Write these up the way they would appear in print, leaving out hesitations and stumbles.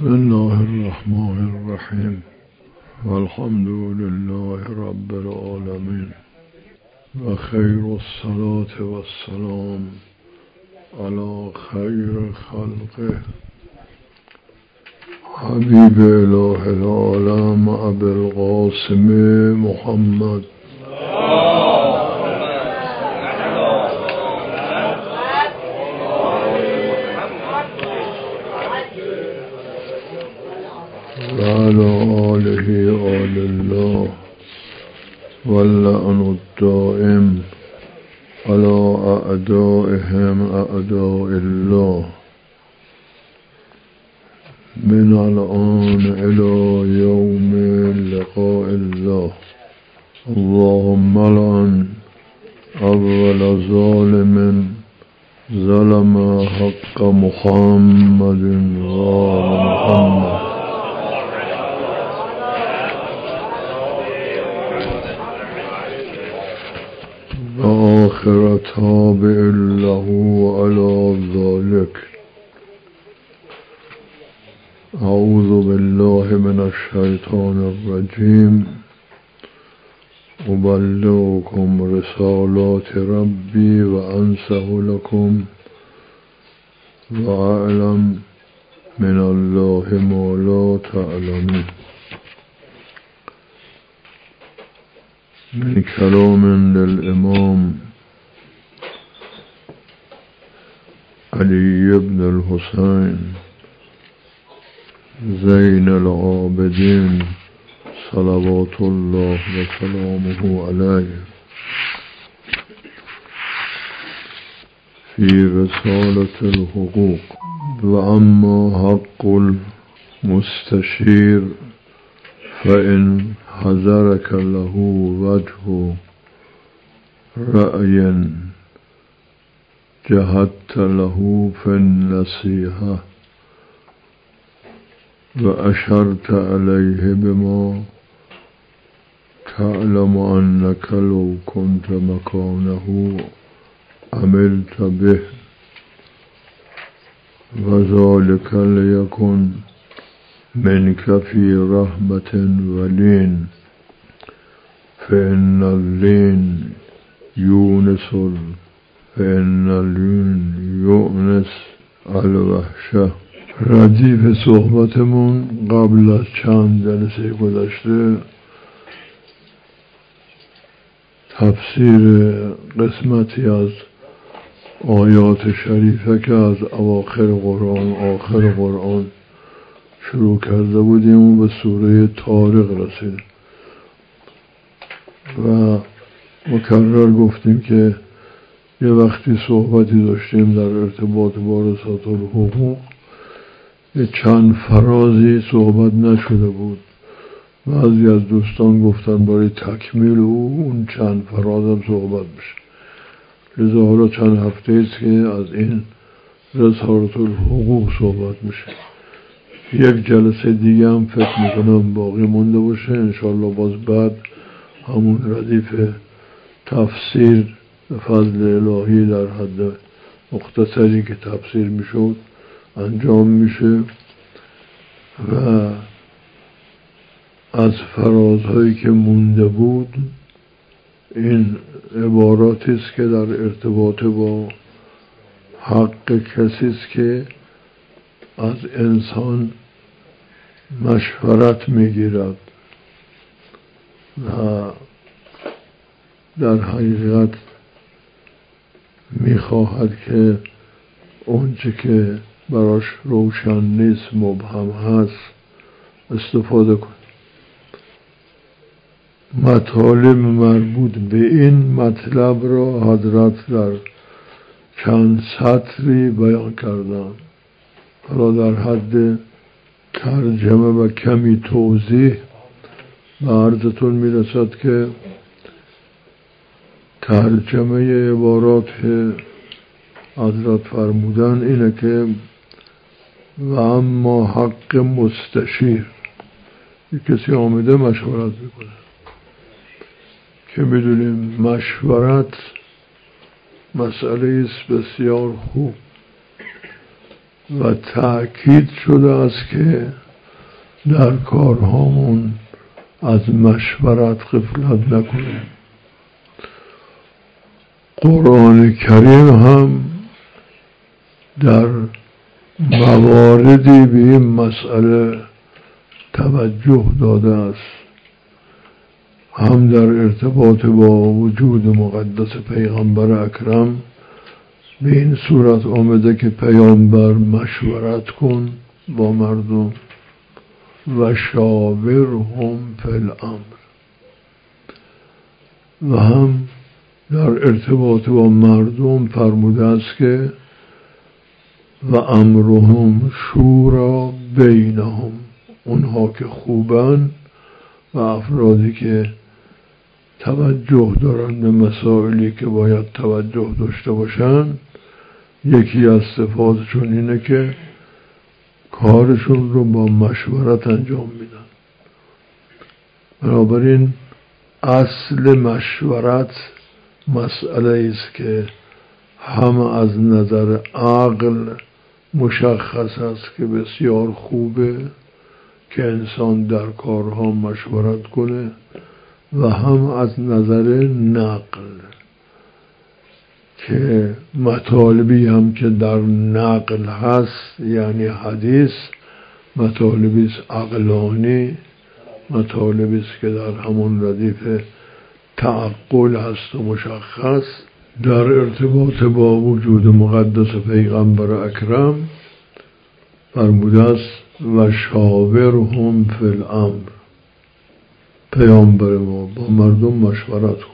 بسم الله الرحمن الرحیم والحمد لله رب العالمین و خیر الصلاة والسلام علی خیر خلقه حبیب اله العالم ابی القاسم محمد و علی آله آل الله واللعن الدائم على اعدائهم اعداء الله من الآن الى یوم لقاء الله. اللهم لعن اول ظالم ظلم حق محمد وآل محمد و آخر تابع له على ذلك. اعوذ بالله من الشیطان الرجیم. ابلغکم رسالات ربی و انصح لکم و اعلم من الله ما لا تعلمون. من كلام للإمام علي بن الحسين زين العابدين صلوات الله وسلامه عليه في رسالة الحقوق. وأما حق المستشير فإن حضرك له وجه رأي جهدت له في النصيحة وأشرت عليه بما تعلم أنك لو كنت مكانه عملت به، وذلك ليكن منك في رحمة ولين، فإن اللين يؤنس الوحشة. ردیف صحبتمون قبل از چند جلسه گذشته تفسیر قسمتی از آیات شریفه که از اواخر قرآن آخر قرآن شروع کرده بودیم و به سوره طارق رسید و مکرر گفتیم که یه وقتی صحبتی داشتیم در ارتباط با رسالت الحقوق، یه چند فرازی صحبت نشده بود. بعضی از دوستان گفتن برای تکمیل اون چند فراز هم صحبت بشه. لذا حالا چند هفته است که از این رسالت الحقوق صحبت میشه. یک جلسه دیگه هم فکر میکنم باقی مونده باشه، انشاءالله باز بعد همون ردیف تفسیر به فضل الهی در حد مختصری که تفسیر میشد انجام میشه و از فرازهایی که مونده بود این عباراتی است که در ارتباط با حق کسی است که از انسان مشورت میگیرد و در حقیقت میخواهد که اونچه که براش روشن نیست مبهم هست استفاده کنه. مطالب مربوط به این مطلب را حضرت در چند سطری بیان کردن. حالا در حد ترجمه و کمی توضیح به عرضتون میرسد که ترجمه عبارات حضرت فرمودن اینه که و اما حق مستشیر، یک کسی آمده مشورت میکنه که میدونیم مشورت مسئله است بسیار خوب و تأکید شده است که در کارهامون از مشورت غفلت نکنیم. قرآن کریم هم در مواردی به این مسئله توجه داده است، هم در ارتباط با وجود مقدس پیغمبر اکرم به این صورت آمده که پیامبر مشورت کن با مردم و شاورهم فی الامر، و هم در ارتباط با مردم فرموده است که و امرهم شورا بینهم، اونها که خوبن و افرادی که توجه دارن به مسائلی که باید توجه داشته باشن، یکی از صفاتشون اینه که کارشون رو با مشورت انجام میدن. بنابراین اصل مشورت مسئله است که هم از نظر عقل مشخص است که بسیار خوبه که انسان در کارها مشورت کنه، و هم از نظر نقل که مطالبی هم که در نقل هست، یعنی حدیث، مطالبی است عقلانی، مطالبی است که در همون ردیف تعقل هست و مشخص. در ارتباط با وجود مقدس پیغمبر اکرم فرموده است و شاورهم فی الامر، پیامبر ما با مردم مشورت کن.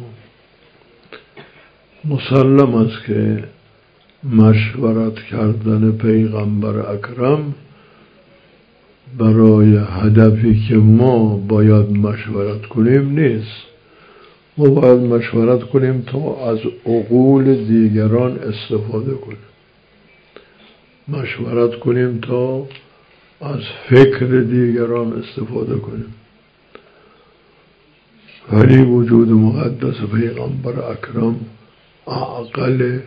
مسلم است که مشورت کردن پیغمبر اکرم برای هدفی که ما باید مشورت کنیم نیست. ما باید مشورت کنیم تا از عقول دیگران استفاده کنیم، مشورت کنیم تا از فکر دیگران استفاده کنیم. ولی وجود مقدس پیغمبر اکرم عقل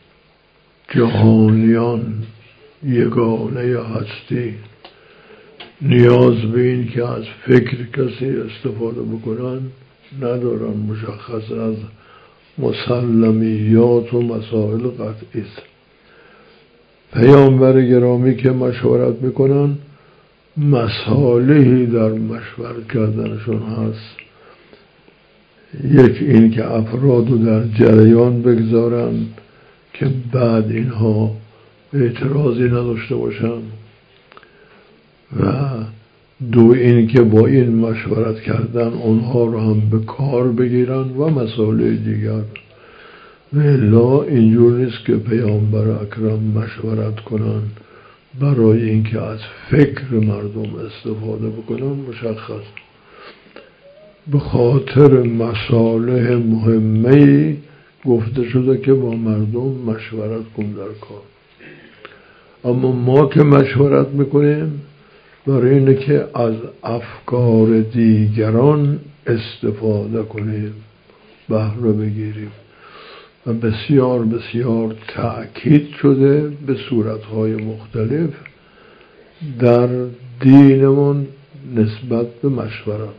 جهانیان، یگانه هستی، نیاز به این که از فکر کسی استفاده بکنن ندارن. مشخص از مسلمیات و مسائل قطعی است. پیامبر گرامی که مشورت میکنن مصالحی در مشورت کردنشون هست. یک این که افراد رو در جریان بگذارن که بعد اینها اعتراضی نداشته باشن، و دو این که با این مشورت کردن اونها رو هم به کار بگیرن و مسائل دیگر. و الا اینجور نیست که پیامبر اکرم مشورت کنن برای اینکه از فکر مردم استفاده بکنن. مشخص به خاطر مصالح مهمه گفته شده که با مردم مشورت کن در کار. اما ما که مشورت میکنیم برای اینه که از افکار دیگران استفاده کنیم، بهره بگیریم. و بسیار بسیار تأکید شده به صورتهای مختلف در دینمون نسبت به مشورت،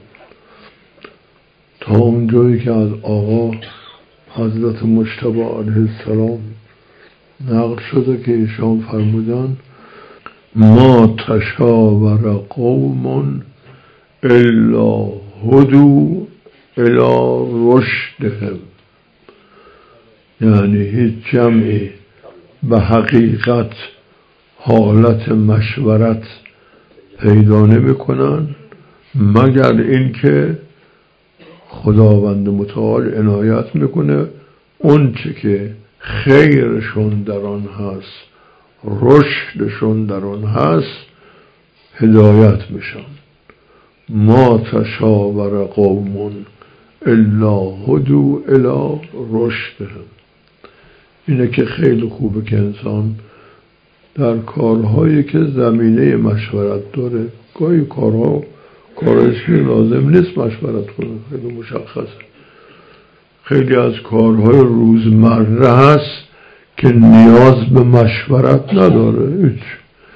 تا اونجایی که از آقا حضرت مجتبی علیه السلام نقل شده که ایشان فرمودن ما تشاور قوم الا هدوا الی رشدهم، یعنی هیچ جمعی به حقیقت حالت مشورت پیدا نمی کنن مگر اینکه خداوند متعال عنایت میکنه اون چه که خیرشون در آن هست، رشدشون در آن هست، هدایت میشن. ما تشاور قوم الا هدوا الی رشدهم. اینه که خیلی خوبه که انسان در کارهایی که زمینه مشورت داره، گاهی کارهایش که لازم نیست مشورت کنه، خیلی مشخصه. خیلی از کارهای روزمره هست که نیاز به مشورت نداره، هیچ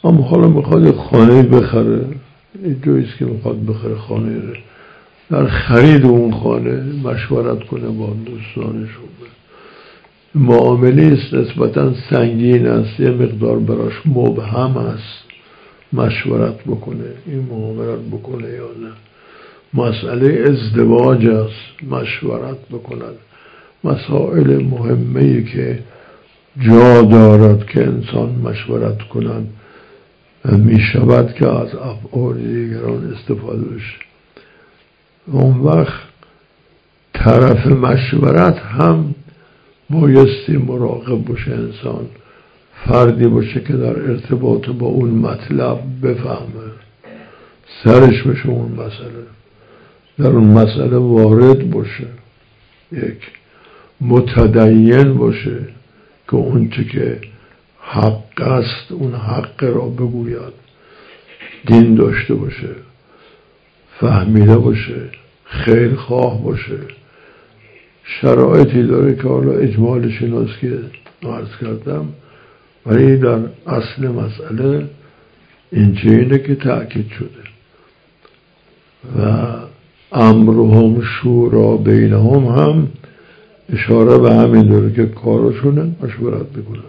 اما حالا میخواد خانه بخره، این جاییست که میخواد بخره خانه رو، در خرید اون خانه مشورت کنه با دوستانش. معامله است نسبتا سنگین است، یه مقدار براش مبهم است، مشورت بکنه این معاملات بکنه یا نه. مسئله ازدواج است، مشورت بکنن. مسائل مهمه‌ای که جا دارد که انسان مشورت کنن می شود که از افعال دیگران استفاده بشه. اون وقت طرف مشورت هم بایستی مراقب باشه، انسان فردی باشه که در ارتباط با اون مطلب بفهمه، سرش بشه اون مسئله، در اون مسئله وارد باشه، یک متدین باشه که اون چه که حق است اون حق را بگوید، دین داشته باشه، فهمیده باشه، خیر خواه باشه. شرایطی داره که حالا اجمالش ایناست که عرض کردم، ولی در اصل مسئله اینه که تأکید شده و امرهم شورا بینهم هم اشاره به همین داره که کارشونه مشورت بکنن.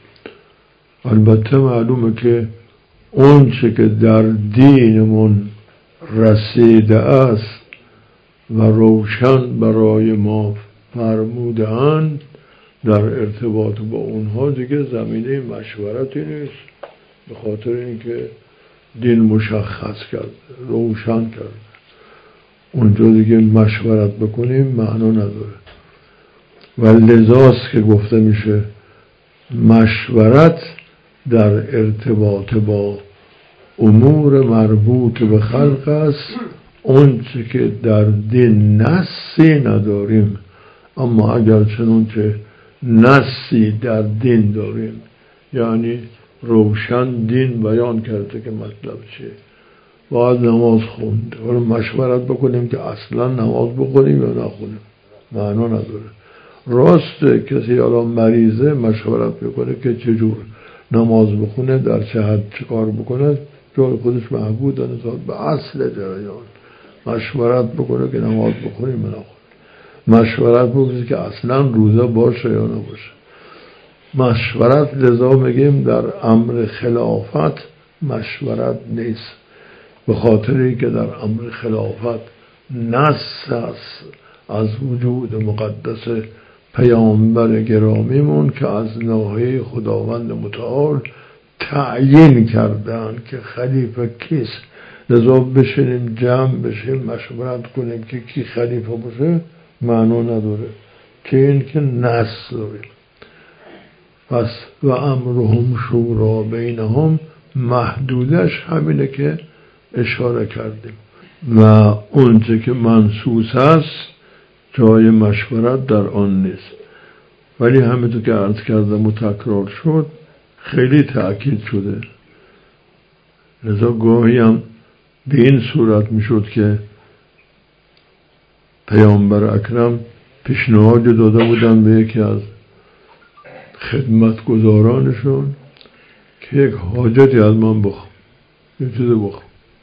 البته معلومه که اون چه که در دینمون رسیده است و روشن برای ما فرمودند، در ارتباط با اونها دیگه زمینه مشورتی نیست، به خاطر اینکه دین مشخص کرد، روشن کرد. اونجا دیگه مشورت بکنیم معنا نداره و لذاست که گفته میشه مشورت در ارتباط با امور مربوط به خلق است، اون چه که در دین نصی نداریم، اما اگر چنانچه نصی در دین داریم، یعنی روشن دین بیان کرده که مطلب چیه، باید نماز خوند، حالا مشورت بکنیم که اصلا نماز بخونیم یا نخونیم معنا نداره. راسته کسی حالا مریضه مشورت بکنه که چجور نماز بخونه، در چه حد چه کار بکنه، جای خودش محبود نسبت به اصل جریان. مشورت بکنه که نماز بخونیم یا نخونیم، مشورت بکنه که اصلا روزه باشه یا نباشه. مشورت لذا میگیم در امر خلافت مشورت نیست، به خاطری که در امر خلافت نص است از وجود مقدس پیامبر گرامیمون که از ناحیه خداوند متعال تعیین کردن که خلیفه کیست. لذا بشینیم جمع بشیم مشورت کنیم که کی خلیفه باشه معنا نداره، که این که نص داریم. پس و امرهم شورا بینهم محدودش همینه که اشاره کردیم و اونچه که منصوص است جای مشورت در آن نیست. ولی همینطور که عرض کردم و تکرار شد خیلی تأکید شده، لذا گاهی هم به این صورت می شد که پیامبر اکرم پیشنهاد داده بودن به یکی از خدمتگزارانشون که یک حاجتی از من بخوام، یه چیز بخوام.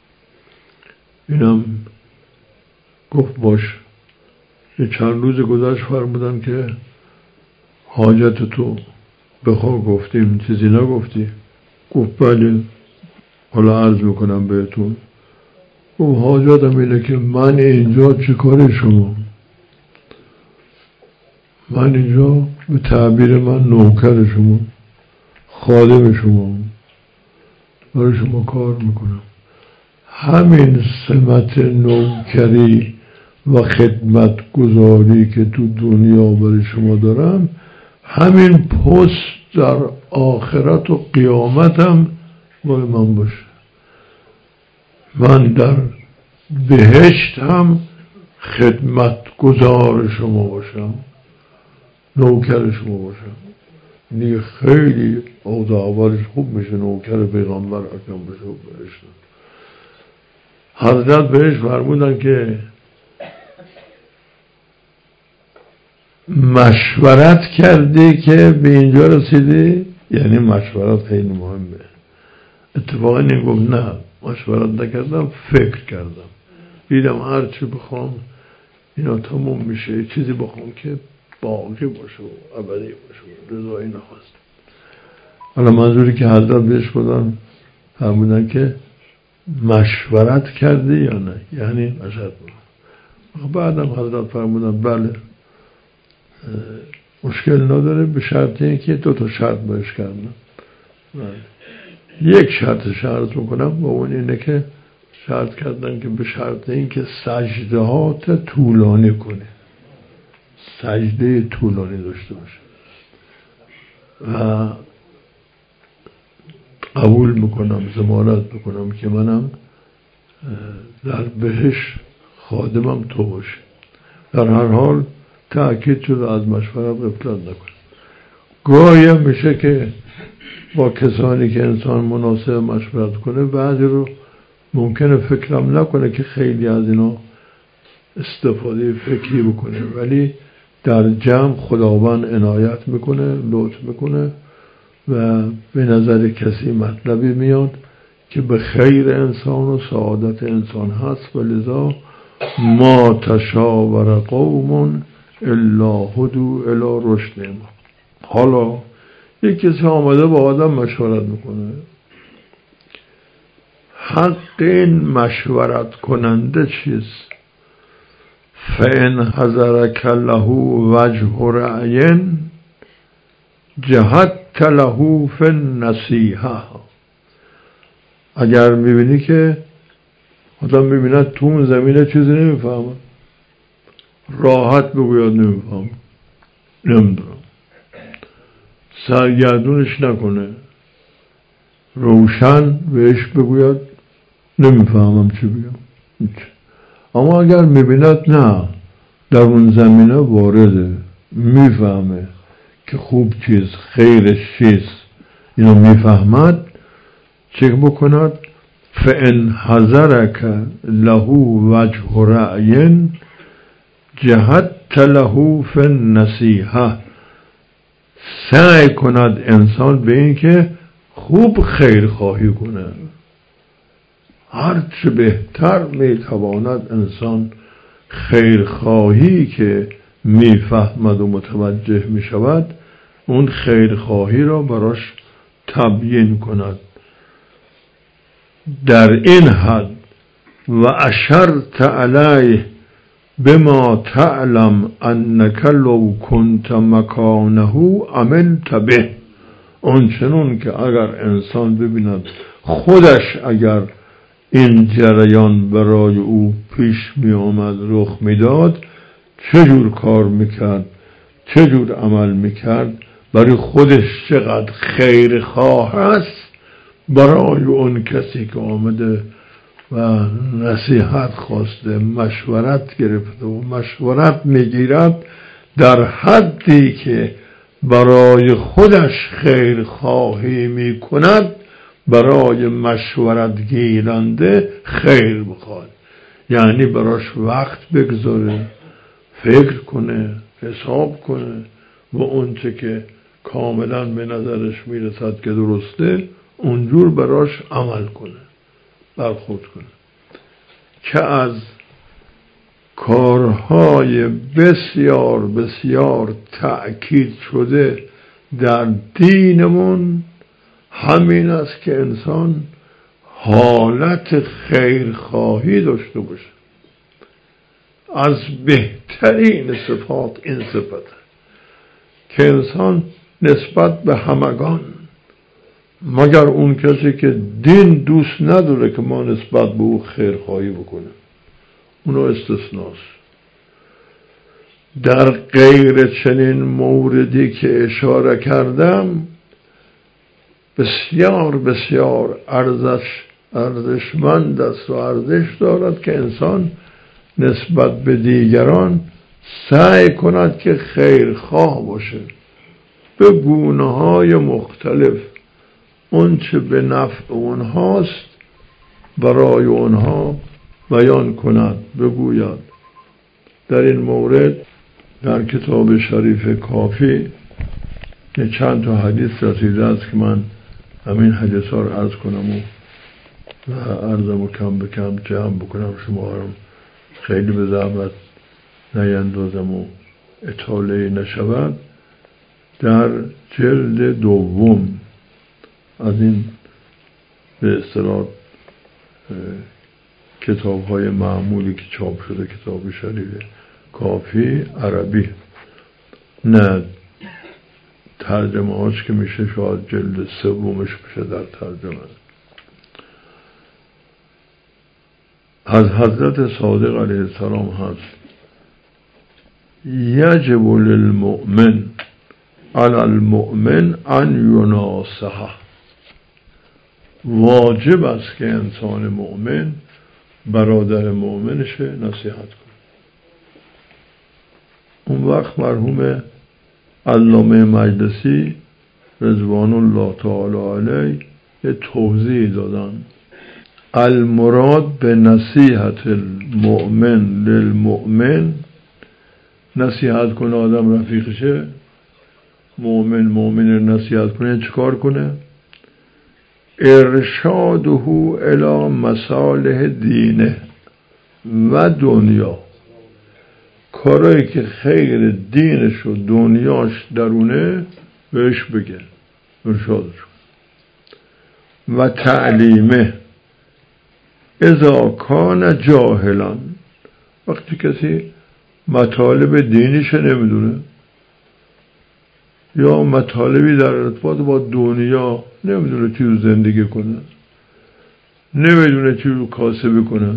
اینم گفت باش. یه چند روز گذشت فرمودن که حاجت تو بخوا، گفتیم چیزی نگفتی؟ گفت بله حالا عرض میکنم بهتون. گفت حاجتم اینه که من اینجا چیکار شما؟ من اینجا به تعبیر من نوکر شما، خادم شما، برای شما کار میکنم. همین سمت نوکری و خدمت گذاری که تو دنیا برای شما دارم، همین پست در آخرت و قیامت هم باید من باشه. من در بهشت هم خدمت گذار شما باشم، نوکر شما باشم. دیگه خیلی اوضاعش خوب میشه، نوکر پیغمبر اکرم بشه و بهشت. حضرت بهش فرمودن که مشورت کردی که به اینجا رسیدی، یعنی مشورت خیلی مهمه. اتفاقا این گفت نه مشورت نکردم، فکر کردم، دیدم هر چی بخوام اینا تموم میشه، چیزی بخوام که باقی باشه و ابدی باشه، رضایی نخواست. حالا منظوری که حضرت بهش بودن فرمودن که مشورت کردی یا نه، یعنی مشورت بودن. بعدم حضرت فرمودن بله مشکل نداره، به شرط این که 2 شرط باش کردم. یک شرط میکنم و اون اینه که شرط کردن که به شرط این که سجدهات طولانی کنه، سجده طولانی داشته باشه و قبول میکنم، ضمانت میکنم که منم در بهش خادمم تو باشه. در هر حال تأکید شده از مشورت غفلت نکنم. گاهی میشه که با کسانی که انسان مناسب مشورت کنه بعضی رو ممکنه فکرم نکنه که خیلی از اینا استفاده فکری بکنه، ولی در جمع خداوند عنایت میکنه، لطف میکنه و به نظر کسی مطلبی میاد که به خیر انسان و سعادت انسان هست و لذا ما تشاور قوم الا هدوا الی رشدهم. حالا یک کسی آمده با آدم مشورت میکنه، حق این مشورت کننده چیست؟ فَإِنْ حَضَرَكَ لَهُ وَجْهُ رَأْيٍ جَهَدْتَ لَهُ فِي النَّصِیحَةِ. اگر میبینی که آدم میبیند تو اون زمینه چیزی نمیفهمه، راحت بگوید نمیفهم، نمیدونم، سرگردونش نکنه، روشن بهش بگوید نمیفهمم چی بگم. اما اگر میبیند نه در اون زمینه وارده، میفهمه که خوب چیز خیرش چیز، اینو میفهمد، چه بکند؟ فَإِنْ حَضَرَكَ لَهُ وَجْهُ رَأْيٍ جَهَدْتَ لَهُ فِي النَّصِیحَةِ. سعی کند انسان به این که خوب خیر خواهی کنه، هرچه بهتر میتواند انسان خیرخواهی که میفهمد و متوجه میشود اون خیرخواهی را براش تبیین کند. در این حد و اشرت علیه بما تعلم انک لو کنت مکانه عملت به. آنچنان که اگر انسان ببیند خودش اگر این جریان برای او پیش می آمد، رخ می داد، چجور کار میکرد، چجور عمل میکرد، برای خودش چقدر خیرخواه است، برای اون کسی که آمده و نصیحت خواسته، مشورت گرفته و مشورت میگیرد، در حدی که برای خودش خیرخواهی میکند برای مشورت گیرنده خیر بخواد، یعنی براش وقت بگذاره، فکر کنه، حساب کنه و اون چه که کاملا به نظرش میرسد که درسته اونجور براش عمل کنه، برخورد کنه. که از کارهای بسیار بسیار تأکید شده در دینمون همین است که انسان حالت خیرخواهی داشته باشه. از بهترین صفات این صفت که انسان نسبت به همگان، مگر اون کسی که دین دوست نداره که ما نسبت به او خیرخواهی بکنه، اونو استثناست. در غیر چنین موردی که اشاره کردم بسیار بسیار ارزشمند است و ارزش دارد که انسان نسبت به دیگران سعی کند که خیرخواه باشه، به گونه‌های مختلف اون چه به نفع اونهاست برای اونها بیان کند، بگوید. در این مورد در کتاب شریف کافی که چند تا حدیث رسیده است که من همین حدیث ها رو عرض کنم و عرضم رو کم به کم جمع بکنم، شما رو خیلی به زحمت نیندازم و اطاله نشود. در جلد دوم از این به اصطلاح کتاب های معمولی که چاپ شده، کتاب شریف کافی عربی، نه ترجمه هاش که میشه شاید جلد سومش بشه در ترجمه، از حضرت صادق علیه السلام هست: یجب للمؤمن علی المؤمن ان یناصحه. واجب است که انسان مؤمن برادر مؤمنش نصیحت کنه. اون وقت مرحوم علامه مجلسی رضوان الله تعالی علیه یه توضیح دادن: المراد به نصیحت المؤمن للمؤمن، نصیحت کنه آدم رفیقشه، مؤمن نصیحت کنه چیکار کنه؟ ارشاده الی مصالح دینه و دنیا، کارایی که خیر دینش و دنیاش درونه بهش بگه، ارشادش کنه. و تعلیمه اذا کان جاهلا، وقتی کسی مطالب دینیش نمیدونه یا مطالبی در ارتباط با دنیا نمیدونه چی رو زندگی کنه، نمیدونه چی رو کاسبی کنه،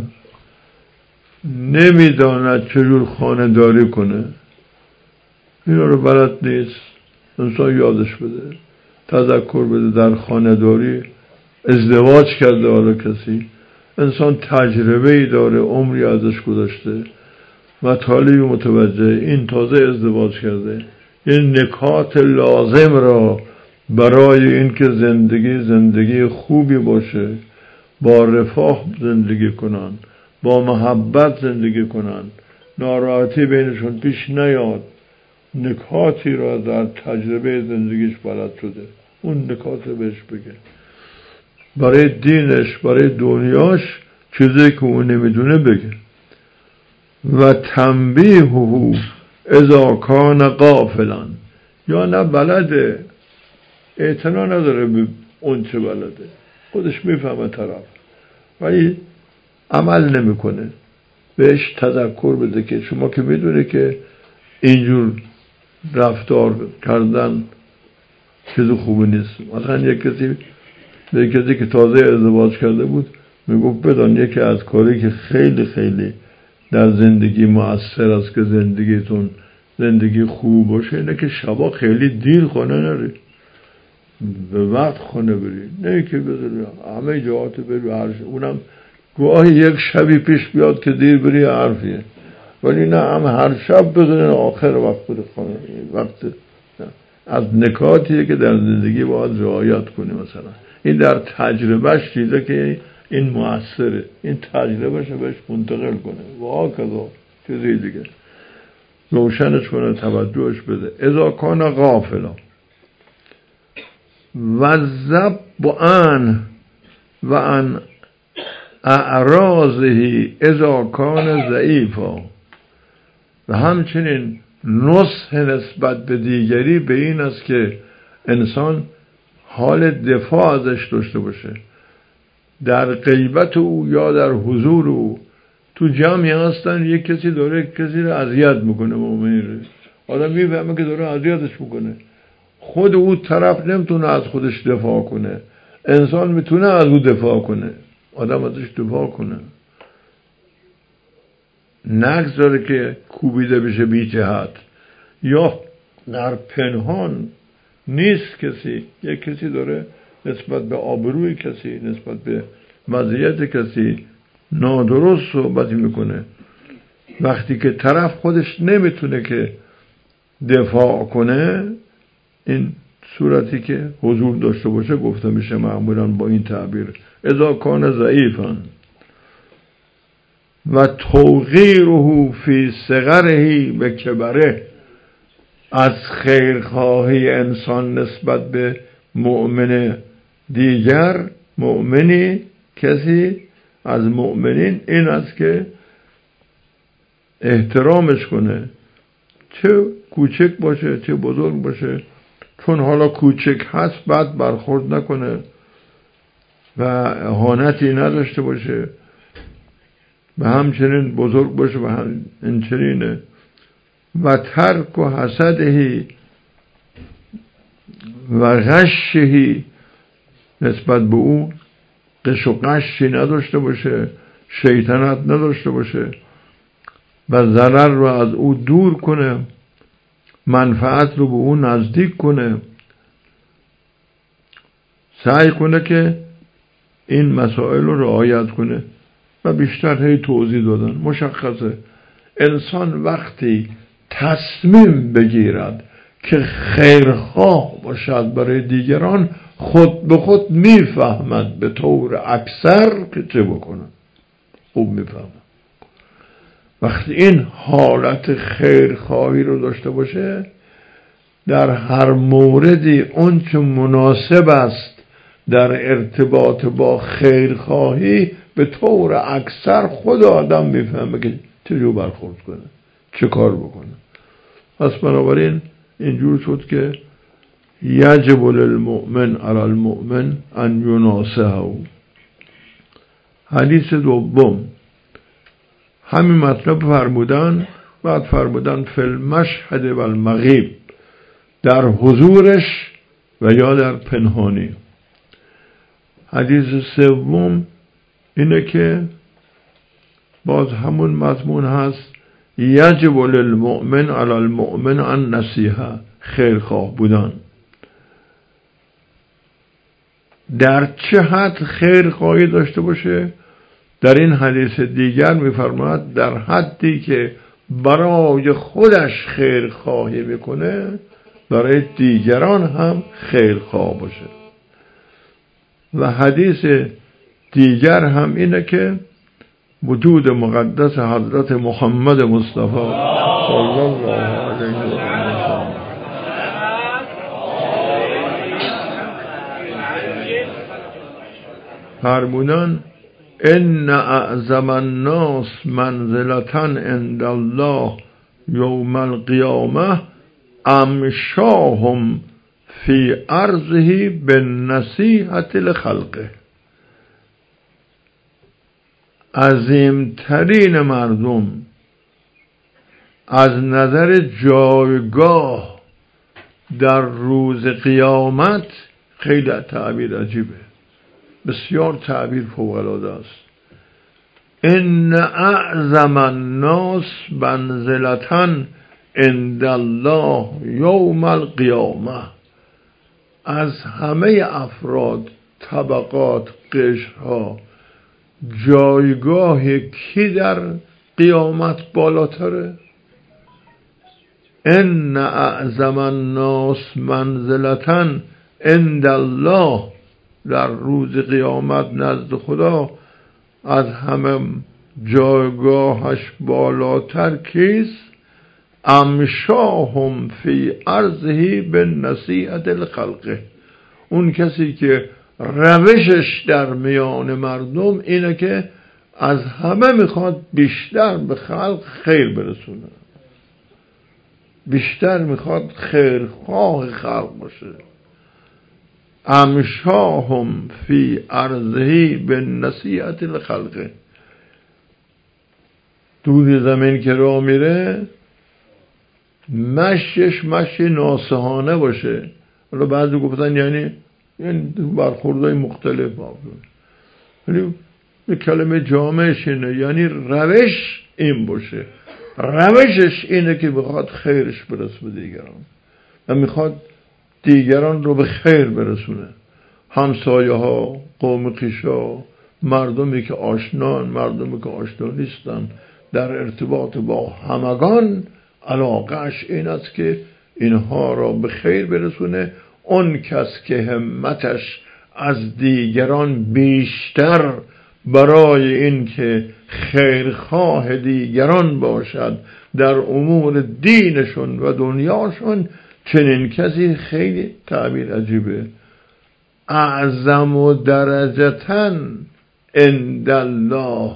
نمیداند چجور خانه داری کنه، اینا رو بلد نیست، انسان یادش بده، تذکر بده. در خانه داری ازدواج کرده حالا کسی، انسان تجربه‌ای داره، عمری ازش گذشته، مطالبی متوجه، این تازه ازدواج کرده، این نکات لازم را برای اینکه زندگی خوبی باشه، با رفاه زندگی کنن، با محبت زندگی کنن، ناراحتی بینشون پیش نیاد، نکاتی را در تجربه زندگیش بلد شده، اون نکات رو بهش بگه. برای دینش، برای دنیاش چیزی که اون نمیدونه بگه. و تنبیهه اذا کان غافلا، یا نه بلده، اعتنا نداره به اون چه بلده، خودش میفهمه طرف ولی عمل نمیکنه، بهش تذکر بده که شما که میدونه که اینجور رفتار کردن چیز خوبی نیست. مثلا یک کسی که تازه ازدواج کرده بود میگفت بدان یکی از کاری که خیلی خیلی در زندگی مؤثر است که زندگیتون زندگی خوب باشه اینه که شبا خیلی دیر خانه نری، به وقت خانه بری، نه که بذاری همه جاهات بری عرش. اونم گاهی یک شبی پیش بیاد که دیر بری عرفیه، ولی نه هم هر شب بذارین آخر وقت بری خانه. وقت از نکاتیه که در زندگی باید رعایت کنی. مثلا این در تجربهش دیده که این مؤثره، این تجربهش بهش منتقل کنه و آکذا چیزی دیگه روشنش کنه، توجهش بده. اذا کان غافلا و ذب و ان اعراضه اذا کان ضعیفا، و همچنین نصح نسبت به دیگری به این است که انسان حال دفاع ازش داشته باشه، در غیبت او یا در حضور او. تو جمعی هستن یک کسی داره کسی رو اذیت میکنه، مؤمنی رو آدم میفهمه که داره اذیتش میکنه، خود او طرف نمیتونه از خودش دفاع کنه، انسان میتونه از او دفاع کنه، آدم ازش دفاع کنه، نگذاره که کوبیده بشه بی جهت. یا در پنهان نیست کسی، یک کسی داره نسبت به آبروی کسی، نسبت به مزیت کسی نادرست صحبتی میکنه، وقتی که طرف خودش نمیتونه که دفاع کنه، این صورتی که حضور داشته باشه گفته میشه معمولا با این تعبیر اذا کان ضعیفا. و توقیره فی صغره به کبره، از خیرخواهی انسان نسبت به مؤمن دیگر مؤمنی کسی از مؤمنین این است که احترامش کنه، چه کوچک باشه چه بزرگ باشه، چون حالا کوچک هست بعد برخورد نکنه و اهانتی نداشته باشه، و همچنین بزرگ باشه و همچنینه. و ترک و حسدهی و غشهی، نسبت به او قش و قشی نداشته باشه، شیطنت نداشته باشه و ضرر رو از او دور کنه، منفعت رو به او نزدیک کنه. سعی کنه که این مسائل رو رعایت کنه و بیشتر هی توضیح دادن. مشخصه انسان وقتی تصمیم بگیرد که خیرخواه باشد برای دیگران، خود به خود میفهمد به طور اکثر که چه بکنه. خوب میفهمد. وقتی این حالت خیرخواهی رو داشته باشه، در هر موردی اون چه مناسب است در ارتباط با خیرخواهی، به طور اکثر خود آدم میفهمه که چجور برخورد کنه، چه کار بکنه. پس بنابراین اینجور شد که یجب للمؤمن علی المؤمن ان یناصحه. حدیث دوم همین مطلب فرمودن، بعد فرمودن فی المشهد و المغیب، در حضورش و یا در پنهانی. حدیث سوم اینه که باز همون مضمون هست، یجب للمؤمن علی المؤمن ان نصیحه، خیرخواه بودن. در چه حد خیرخواهی داشته باشه؟ در این حدیث دیگر می‌فرماید در حدی که برای خودش خیرخواهی میکنه، برای دیگران هم خیرخواه باشه. و حدیث دیگر هم اینه که وجود مقدس حضرت محمد مصطفی صلی الله علیه و سلم فرمودن ان اعظم الناس منزلة عند الله یوم القیامه امشاهم فی ارضه بالنصیحة لخلقه. عظیمترین مردم از نظر جایگاه در روز قیامت، خیلی تعبیر عجیبه، بسیار تعبیر فوق‌العاده است. ان اعظم الناس منزلة عند الله یوم القیامه، از همه افراد، طبقات، قشرها، جایگاه کی در قیامت بالاتره؟ ان اعظم الناس منزلة عند الله، در روز قیامت نزد خدا از همه جایگاهش بالاتر کیست؟ امشاهم فی ارضه بالنصیحة لخلقه، اون کسی که روشش در میان مردم اینه که از همه میخواد بیشتر به خلق خیر برسونه، بیشتر میخواد خیرخواه خلق باشه. امشاهم فی ارضه بالنصیحة لخلقه. دود زمین که راه میره مشیش مشی ناصحانه باشه. حالا بعضی گفتن یعنی برخوردهای مختلف ولی به کلمه جامعش اینه، یعنی روش این باشه، روشش اینه که بخواد خیرش برسه به دیگران و میخواد دیگران رو به خیر برسونه. همسایه ها، قوم خویشا، مردمی که آشنان، مردمی که آشنا نیستن، در ارتباط با همگان علاقهش این است که اینها را به خیر برسونه. اون کس که همتش از دیگران بیشتر برای این که خیرخواه دیگران باشد در امور دینشون و دنیاشون، چنین کسی خیلی تعبیر عجیبه، اعظم درجتاً عند الله،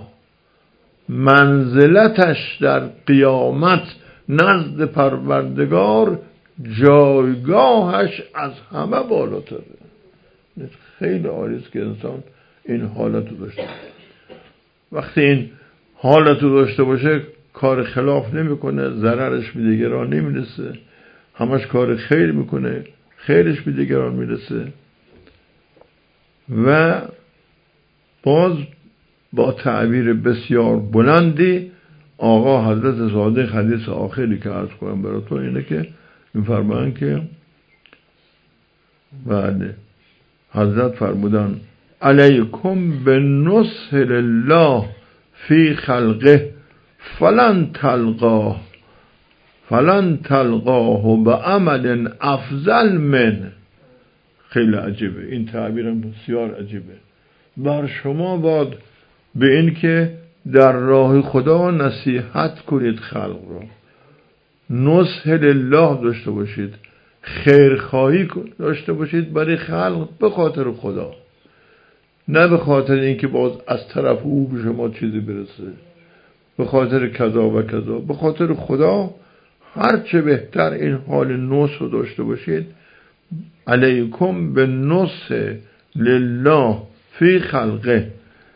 منزلتش در قیامت نزد پروردگار جایگاهش از همه بالاتره. خیلی عالی است که انسان این حالت رو داشته باشه. وقتی این حالت رو داشته باشه کار خلاف نمیکنه، ضررش به دیگران نمیرسه، همش کار خیر میکنه، خیرش به دیگران میرسه. و باز با تعبیر بسیار بلندی آقا حضرت صادق حدیث آخری که عرض کنم براتون اینه که میفرمایند که بله حضرت فرمودن علیکم بالنصح لله فی خلقه فلن تلقاه بعمل افضل من. خیلی عجیبه این تعبیرم، بسیار عجیبه. بر شما باید به این که در راه خدا نصیحت کنید، خلق را نصح لله داشته باشید، خیرخواهی داشته باشید برای خلق به خاطر خدا، نه به خاطر اینکه باز از طرف او به شما چیزی برسه، به خاطر کذا و کذا، به خاطر خدا. هرچه بهتر این حال نصح رو داشته باشید. علیکم به نصح لله فی خلقه،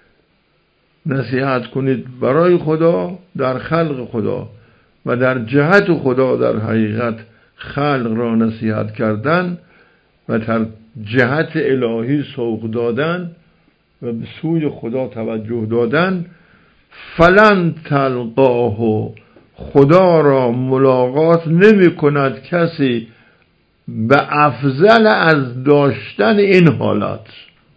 نصیحت کنید برای خدا در خلق خدا و در جهت خدا. در حقیقت خلق را نصیحت کردن و در جهت الهی سوق دادن و به سوی خدا توجه دادن. فلن تلقاه، خدا را ملاقات نمی کند کسی به افضل از داشتن این حالت.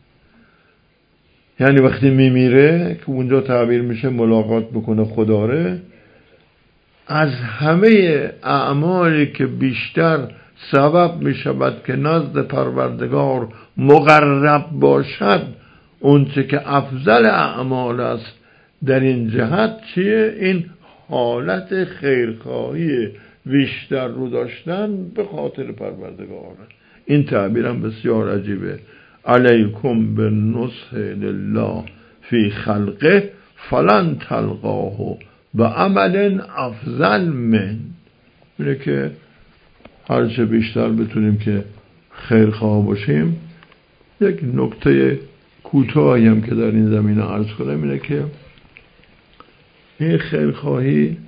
یعنی وقتی میمیره که اونجا تعبیر میشه ملاقات بکنه خدا ره، از همه اعمالی که بیشتر سبب میشود که نزد پروردگار مقرب باشد، اونچه که افضل اعمال است در این جهت چیه؟ این حالت خیرخواهی بیشتر رو داشتن به خاطر پروردگار. این تعبیرم بسیار عجیبه. علیکم بالنصح لله فی خلقه فلن تلقاه بعمل افضل من. اینه که هرچه بیشتر بتونیم که خیرخواه باشیم. یک نکته کوتاهی هم که در این زمینه عرض کنم اینه که این خیرخواهی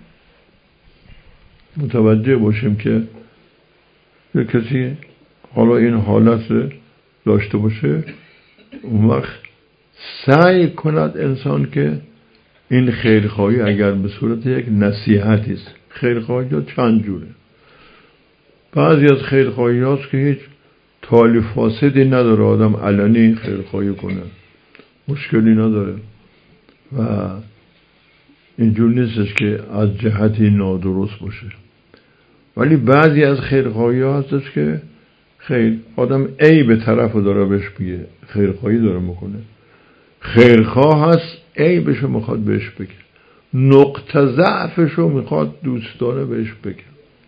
متوجه باشیم که یک کسی حالا این حالت داشته باشه، اون وقت سعی کند انسان که این خیرخواهی اگر به صورت یک نصیحتی است. خیرخواهی ها چند جوره. بعضی از خیرخواهی هاست که هیچ تالی فاسدی نداره، آدم علنی خیرخواهی کنه، مشکلی نداره و اینجور نیستش که از جهتی نادرست باشه. ولی بعضی از خیرخواهی ها هستش که خیر آدم عیب طرف رو داره بهش بگه، خیرخواهی داره میکنه، خیرخواه هست عیبشو میخواد بهش بگه، نقطه ضعفشو میخواد دوستانه بهش بگه.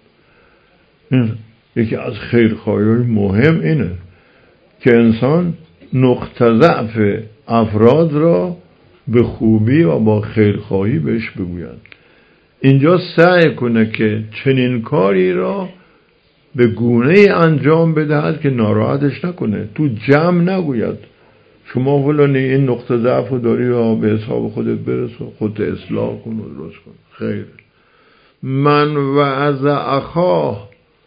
یکی از خیرخواهی مهم اینه که انسان نقطه ضعف افراد را به خوبی و با خیرخواهی بهش بگوید. اینجا سعی کنه که چنین کاری را به گونه انجام بدهد که ناراحتش نکنه. تو جمع نگوید شما فلانی این نقطه ضعف رو داری یا به حساب خودت برس و خودت اصلاح کن و درست کن. خیر. من وعظ اخاه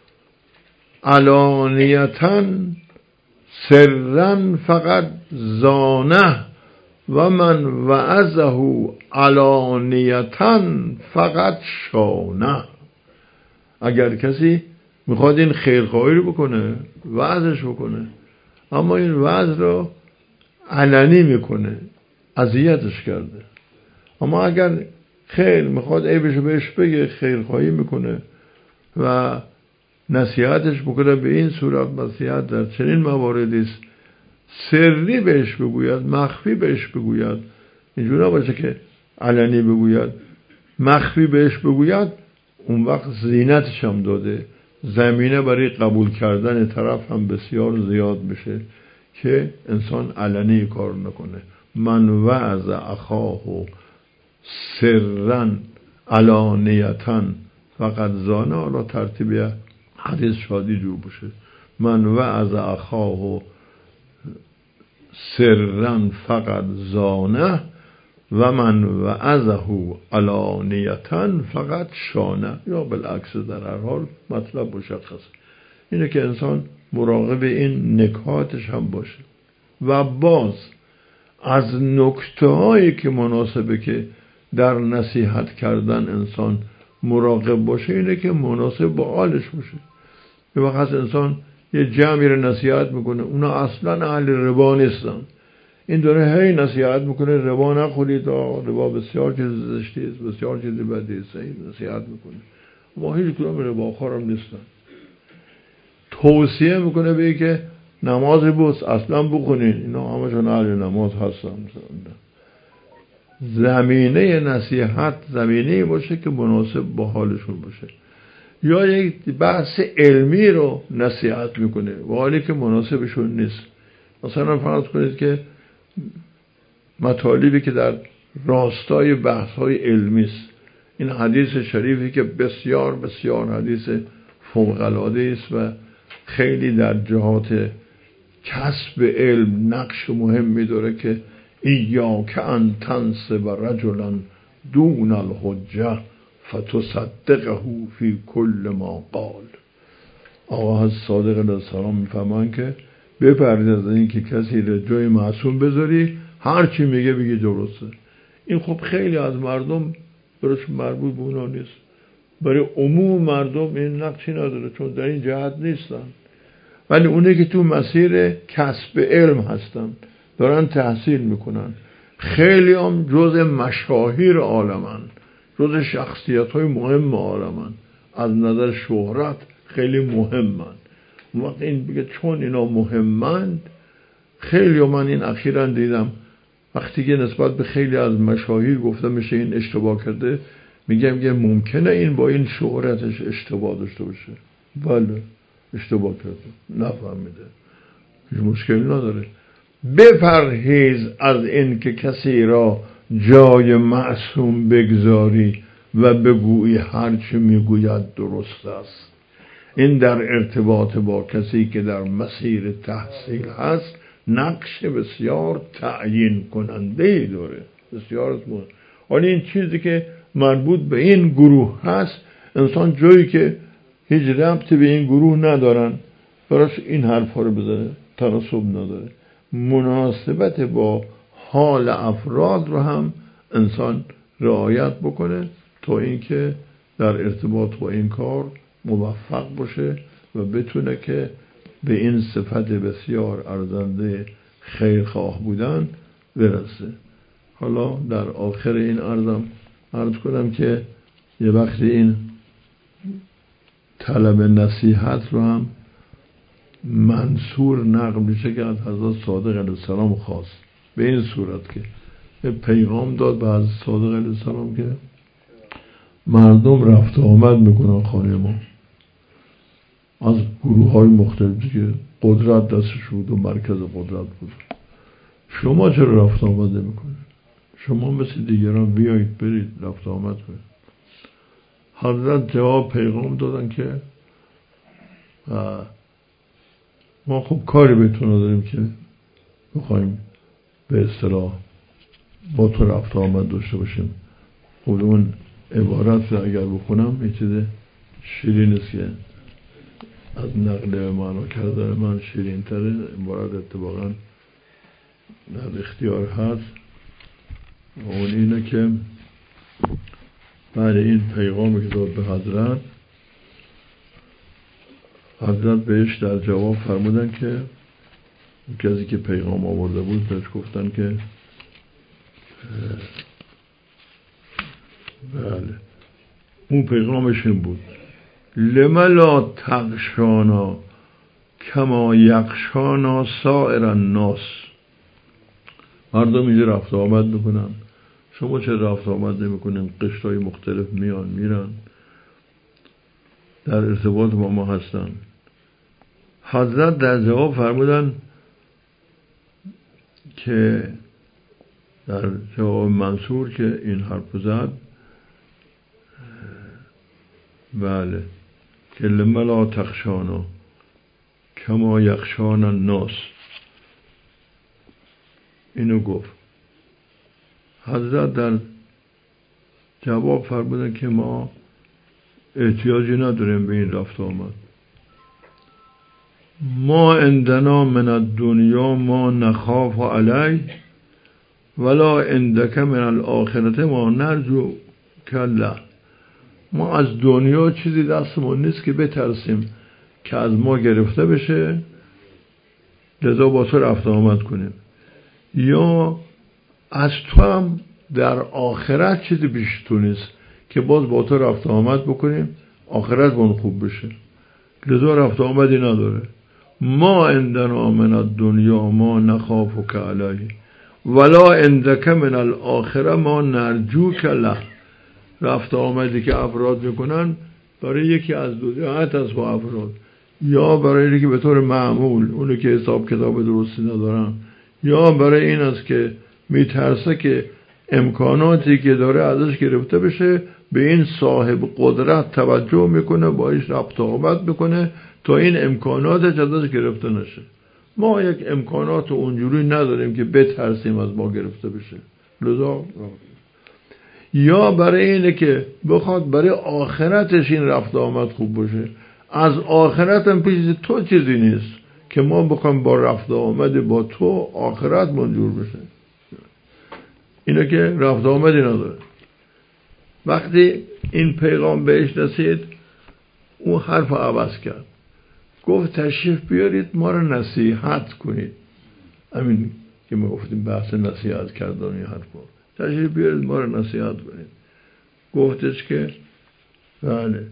علانیتاً سرًا فقط زانه و من وعظه علانیتاً فقط شانه. اگر کسی میخواد این خیرخواهی رو بکنه، وعظش بکنه، اما این وعظ رو علنی میکنه، اذیتش کرده. اما اگر خیر میخواد عیبشو بهش بگه، خیرخواهی میکنه و نصیحتش بکنه، به این صورت نصیحت در چنین مواردی است سری بهش بگوید، مخفی بهش بگوید، اینجور نباشه که علنی بگوید، مخفی بهش بگوید، اون وقت زینتش هم داده، زمینه برای قبول کردن طرف هم بسیار زیاد بشه که انسان علنی کار نکنه. من وعظ اخاه سرا علانیتا فقط زانه. حالا ترتیب حدیث شادی جو باشه. من وعظ اخاه سرا فقط زانه و من وعظه علانیتا فقط شانه، یا بالعکس، در هر حال مطلب مشخص. اینه که انسان مراقب این نکاتش هم باشه. و باز از نکته هایی که مناسبه که در نصیحت کردن انسان مراقب باشه اینه که مناسب با حالش باشه. یه وقت انسان یه جمعی رو نصیحت میکنه، اونا اصلا اهل ربا نیستن، این داره هی نصیحت میکنه ربا نخورید، ربا بسیار چیز زشتی است، بسیار چیز بدی است، نصیحت میکنه. ما هیچ کدوم رباخوار هم نیستن. توصیه میکنه به که نماز بس اصلا بخونین، اینا همشون اهل نماز هستن. زمینه نصیحت زمینه باشه که مناسب با حالشون باشه. یا یک بحث علمی رو نصیحت میکنه و حالی که مناسبشون نیست. مثلا فرض کنید که مطالبی که در راستای بحث‌های علمی است، این حدیث شریفی که بسیار بسیار حدیث فوق‌العاده است و خیلی در جهات کسب علم نقش مهمی داره که ایاک ان تنسب رجلا دون الحجه فتصدقه فی کل ما قال. آقا صادق علیه السلام میفهمن که بپرهیز از این که کسی رو جای معصوم بذاری، هر چی میگه بگی درسته. این خب خیلی از مردم برش مربوط به اونا نیست. برای عموم مردم این نقشی نداره چون در این جهت نیستن، ولی اونه که تو مسیر کسب علم هستن، دارن تحصیل میکنن، خیلی هم جز مشاهیر عالمن، جز شخصیت های مهم عالمن، از نظر شهرت خیلی مهمن. وقت این بگه چون اینا مهمند، خیلی من این اخیراً دیدم وقتی که نسبت به خیلی از مشاهیر گفته میشه این اشتباه کرده، میگم ممکنه این با این شهرتش اشتباه داشته باشه. بله اشتباه کرده، نفهمیده، هیچ مشکلی نداره. بپرهیز از این که کسی را جای معصوم بگذاری و بگویی هرچی میگوید درست است. این در ارتباط با کسی که در مسیر تحصیل هست نقش بسیار تعیین کننده داره، بسیار مهم. ولی این چیزی که مربوط به این گروه هست، انسان جایی که هیچ ربطی به این گروه ندارن براش این حرفا رو بزنه تناسب نداره. مناسبت با حال افراد رو هم انسان رعایت بکنه تا اینکه در ارتباط با این کار موفق باشه و بتونه که به این صفت بسیار ارزنده خیرخواه بودن برسه. حالا در آخر این عرض کنم که یه وقتی این طلب نصیحت رو هم منصور نقل میشه که از حضرت صادق علیه السلام خواست، به این صورت که پیغام داد به حضرت صادق علیه السلام که مردم رفت آمد میکنن خانه ما از گروه های مختلفی که قدرت دستش بود و مرکز قدرت بود، شما چرا رفت آمد نمیکنید؟ شما مثل دیگران بیایید برید رفت آمد کنید. حضرت جواب پیغام دادن که ما خب کاری به تو نداریم که بخوایم به اصطلاح با تو رفت آمد داشته باشیم. خب اون عبارت رو اگر بخونم یه چیز شیرین است که از نقل معنا کردن من شیرین تره، عبارت اتفاقا در اختیار هست. اون اینه که بعد این پیغامی که داد به حضرت بهش در جواب فرمودن که کسی که پیغام آورده بود بهش گفتن که بله اون پیغامش این بود لما لا تغشانا کما یغشانا سائر الناس. مردم اینجا رفت آمد میکنن، شما چه رفت آمد نمیکنین؟ قشرهای مختلف میان میرن، در ارتباط با ما هستن. حضرت در جواب فرمودن که در جواب منصور که این حرف زد، بله، که لما لا تخشانا کما یخشان الناس، اینو گفت. حضرت در جواب فرمودن که ما احتیاجی نداریم به این رفت آمد. ما عندنا من الدنیا ما نخاف علی ولا عندک من الاخرت ما نرجو کلا. ما از دنیا چیزی دستمون نیست که بترسیم که از ما گرفته بشه، لذا با تو رفت آمد کنیم، یا از تو هم در آخرت چیزی پیش تو نیست که باز با تو رفت آمد بکنیم آخرت بون خوب بشه، لذا رفت آمدی نداره. ما عندنا من الدنیا ما نخافک علیه ولا عندک من الاخره ما نرجوک له. رفت آمدی که افراد میکنن برای یکی از دو جهت از با افراد، یا برای اینکه به طور معمول اونو که حساب کتاب درستی ندارن، یا برای این است که میترسه که امکاناتی که داره ازش گرفته بشه، به این صاحب قدرت توجه میکنه، باش ربط آمد میکنه تا این امکاناتش ازش گرفته نشه. ما یک امکانات اونجوری نداریم که بترسیم از ما گرفته بشه، لذا یا برای اینه که بخواد برای آخرتش این رفت آمد خوب باشه. از آخرت هم پیش تو چیزی نیست که ما بخوام با رفت آمد با تو آخرت منجور بشه. اینه که رفت آمدی نداره. وقتی این پیغام بهش رسید اون حرف عوض کرد، گفت تشریف بیارید ما رو نصیحت کنید. همین که ما گفتیم بحث نصیحت کردن این حرفا، تشریف بیارید ما رو نصیحت کنید. گفتش که بله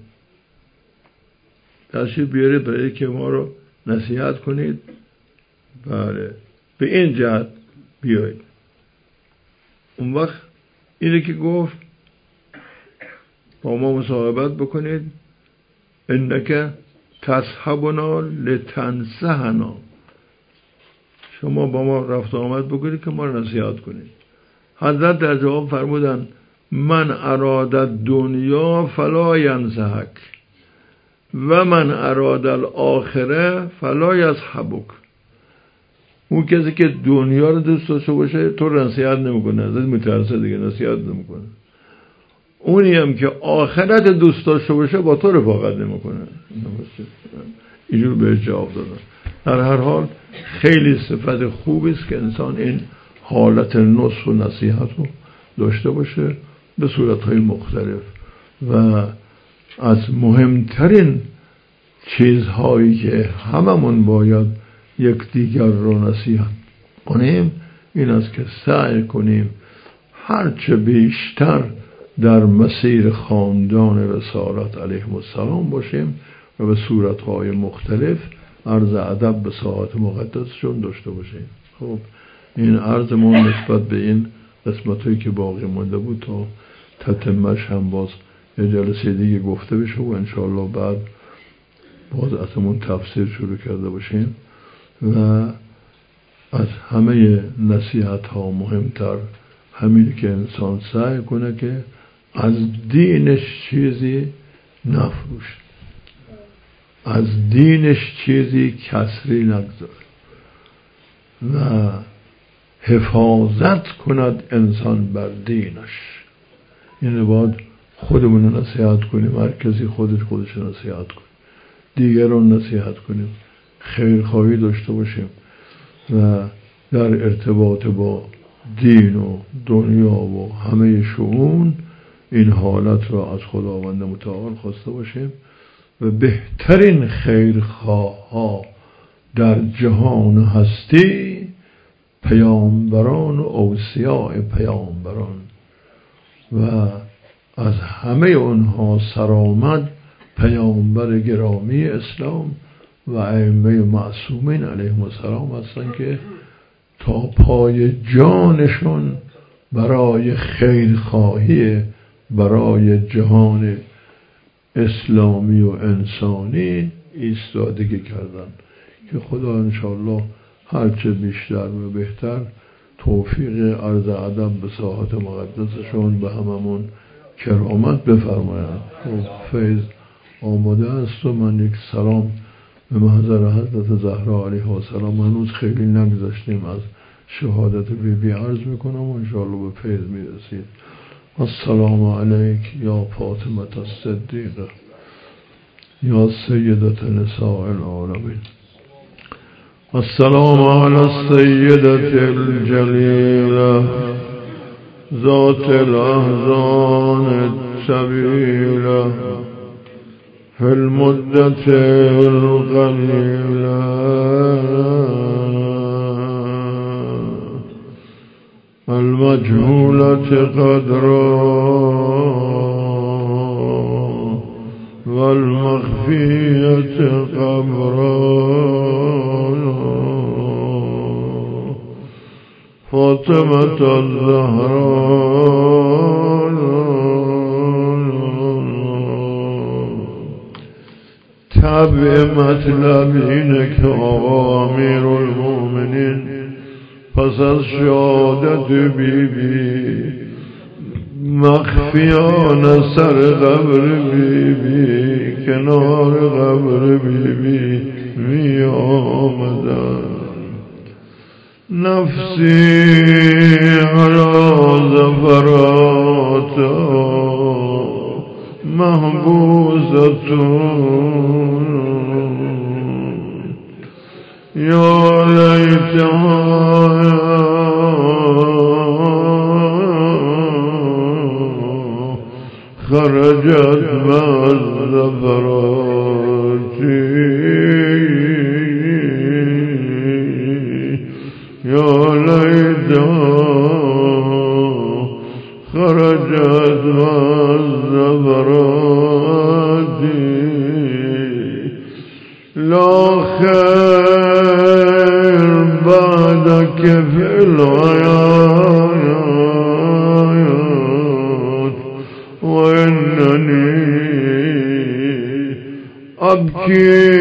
تشریف بیارید برای که ما رو نصیحت کنید، بله به این جهت بیایید. اون وقت اینه که گفت با ما مصاحبت بکنید، انک تصحبنا لتنصحنا، شما با ما رفت آمد بکنید که ما رو نصیحت کنید. حضرت در جواب فرمودن من اراد دنیا فلا ینصحک و من اراد الاخره فلا یصحبک. اون کسی که دنیا رو دوست داشته باشه تو نصیحت نمیکنه، ازت میترسه دیگه نصیحت نمیکنه. اونی هم که آخرت دوست داشته باشه با تو رفاقت نمیکنه. اینجور بهش جواب دادن. در هر حال خیلی صفت خوبی است که انسان این حالت نصح و نصیحت رو داشته باشه به صورتهای مختلف. و از مهمترین چیزهایی که هممون باید یکدیگر رو نصیحت کنیم این است که سعی کنیم هرچه بیشتر در مسیر خاندان رسالت علیهم السلام باشیم و به صورتهای مختلف عرض ادب به ساعات مقدسشون داشته باشیم. خب این عرض ما نسبت به این قسمتایی که باقی مونده بود تا تتمش هم باز یه جلسه دیگه گفته بشه و انشاءالله بعد باز ازمون تفسیر شروع کرده باشیم. و از همه نصیحت ها مهمتر همین که انسان سعی کنه که از دینش چیزی نفروشه، از دینش چیزی کسری نگذاره و حفاظت کند انسان بر دینش. این باید خودمون نصیحت کنیم، هر کسی خودش نصیحت کنیم، دیگران نصیحت کنیم، خیرخواهی داشته باشیم و در ارتباط با دین و دنیا و همه شؤون این حالت را از خداوند متعال خواسته باشیم و بهترین خیرخواه ها در جهان هستی پیامبران و اوصیاء پیامبران و از همه اونها سرآمد پیامبر گرامی اسلام و ائمه معصومین علیهم السلام هستند که تا پای جانشون برای خیرخواهی برای جهان اسلامی و انسانی ایستادگی کردن که خدا انشاءالله هرچه بیشتر و بهتر توفیق عرض ادب به ساحت مقدسشون به هممون کرامت بفرمایند. فیض آماده است و من یک سلام به محضر حضرت زهرا علیه السلام، هنوز خیلی نگذاشتیم از شهادت بی عرض میکنم و انشاءالله به فیض میرسید. السلام علیک یا فاطمه الصدیقه یا سیدت نساء العالمین. السلام علی السیدة الجلیلة ذات الاحزان الطویلة فی المدة القلیلة المجهولة قدرا والمخفية قبرا فاطمة الزهراء تابع مطلب اینه که آقا امیر المؤمنین پس از شهادت بی بی مخفیانه سر قبر بی بی کنار قبر بی بی می آمدن. نفسی علی زفراتا محبوزتون یا لیتها خرجت مع الزفرات یا لیتها خرجت مع الزفرات لا خیر بعدك في الحياة وإنني أبكي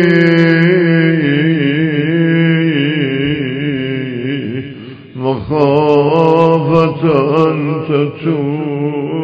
مخافة أن تتوب